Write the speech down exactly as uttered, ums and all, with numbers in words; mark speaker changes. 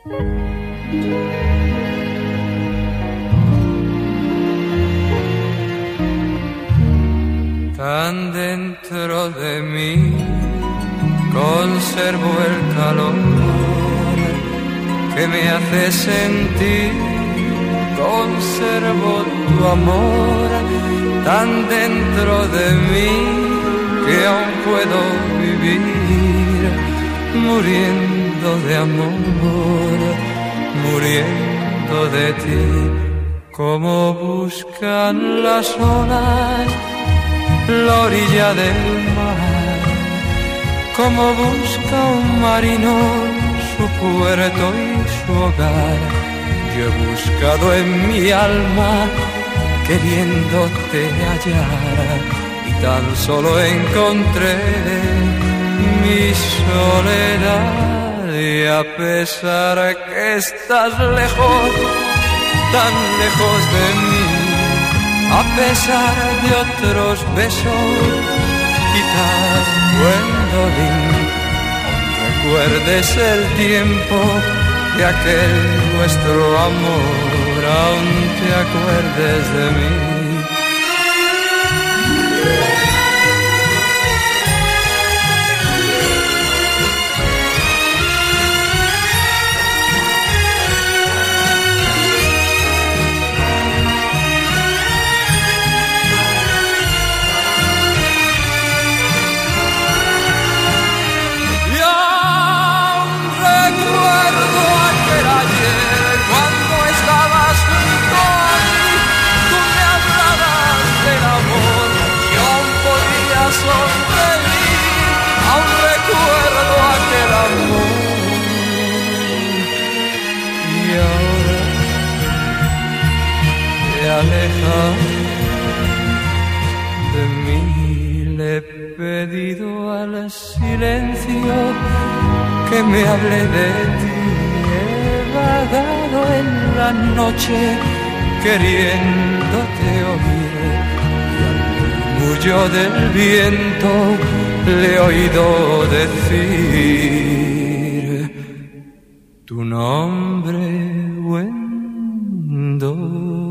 Speaker 1: Tan dentro de mí conservo el calor que me hace sentir, conservo tu amor tan dentro de mí que aún puedo vivir muriendo de amor, muriendo de ti. Como buscan las olas la orilla del mar, como busca un marino su puerto y su hogar. Yo he buscado en mi alma queriéndote hallar y tan solo encontré mi soledad. Y a pesar que estás lejos, tan lejos de mí, a pesar de otros besos, quizás Gwendolyn, recuerdes el tiempo de aquel nuestro amor, aún te acuerdes de mí. Aún recuerdo aquel amor y ahora te alejas de mí. Le he pedido al silencio que me hable de ti. He vagado en la noche queriéndote oír, murmullo del viento le he oído decir tu nombre, Gwendolyn.